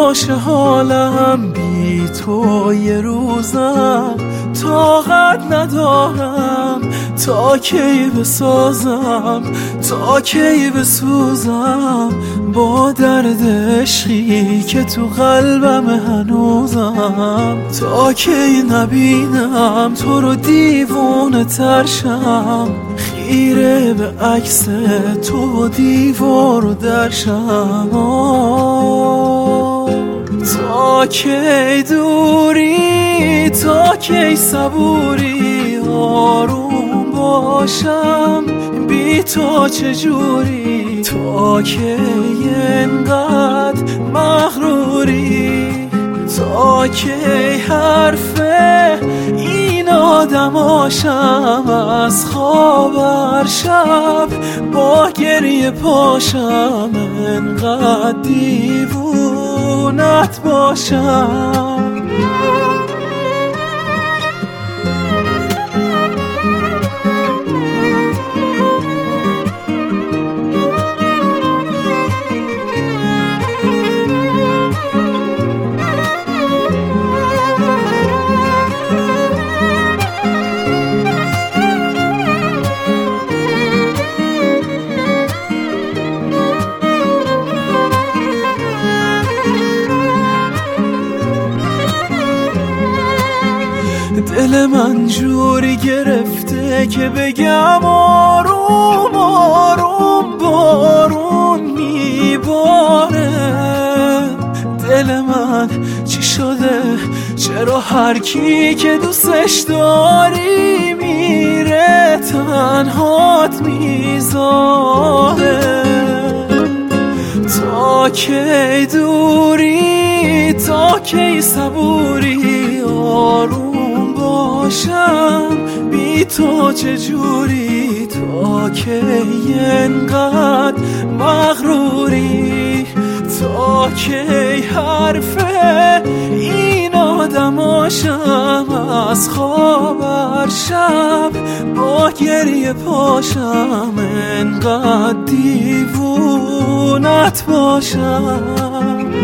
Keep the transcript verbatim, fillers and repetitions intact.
باشه حالم بی تو یه روزم، طاقت ندارم تا کی بسازم، تا کی بسوزم با درد عشقی که تو قلبم هنوزم، تا کی نبینم تو رو دیوونه ترشم، خیره به عکس تو و دیوار و درشم. تا کی دوری، تا کی صبوری، آروم باشم بی تو چجوری، تا کی انقدر مغروری، تا کی حرفه این آدماشم، از خواب هر شب با گریه پاشم، انقدر دیوونت باشم. دل من جوری گرفته که بگم آروم آروم بارون میباره، دل من چی شده؟ چرا هر کی که دوستش داری میره تنهات میذاره، تا کی دوری، تا کی صبوری، آروم باشم بی تو چجوری، تا کی انقدر مغروری، تا کی حرفه این آدماشم، از خواب هر شب با گریه پاشم، انقدر دیوونت باشم.